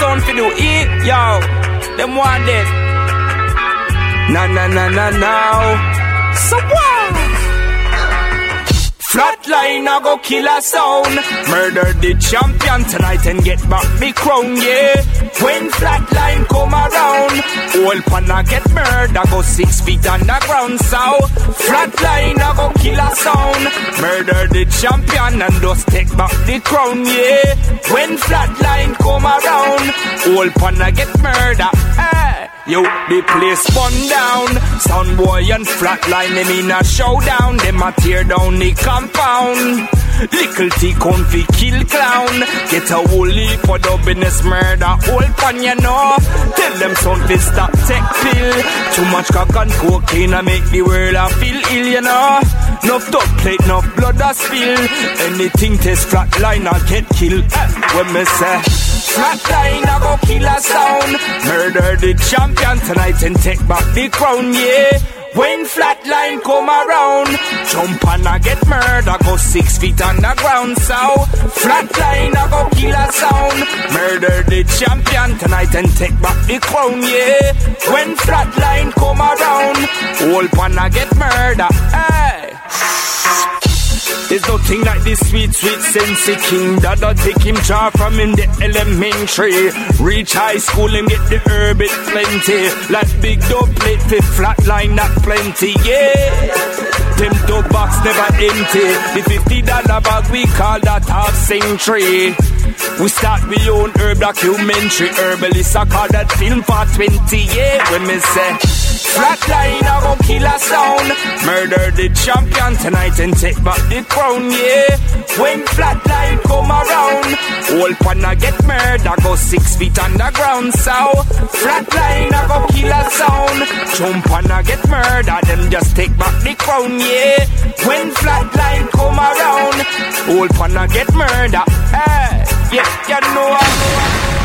sound for do it, yo. Them want it. Na. So what? Flatline, I go kill a sound. Murder the champion tonight and get back the crown, yeah. When Flatline come around, all panna get murder, go 6 feet underground, so Flatline, I go kill a sound. Murder the champion and just take back the crown, yeah. When Flatline come around, all panna get murder, yo, the place spun down. Soundboy and Flatline, them in a showdown. Them a tear down the compound. Little T comfy kill clown. Get a whole heap for the business murder. Whole pan, you know. Tell them something stop take pill. Too much cock and cocaine and make the world a feel ill, you know. Enough dog plate, enough blood a spill. Anything test Flatline I get killed. When me say Flatline I go kill a sound. Murder the champion tonight and take back the crown, yeah. When Flatline come around, jump and I get murder, go 6 feet underground, so Flatline I go kill a sound. Murder the champion tonight and take back the crown, yeah. When Flatline come around, all pan I get murder, hey. There's nothing like this sweet, sweet sensei king. Dada take him jar from him the elementary. Reach high school him get the herb it plenty. Like big dope plate for Flatline not plenty, yeah. Them dope box never empty. The $50 bag we call that half century. We start we own herb documentary. Herbalist I call that film for 20, yeah. When me say Flatline I go kill a sound. Murder the champion tonight and take back the crown, yeah. When Flatline come around, all panna get murder, go 6 feet underground, so Flatline I go kill a sound. Jump and I get murder, them just take back the crown, yeah. When Flatline come around, all panna get murder, hey. Yeah, you know I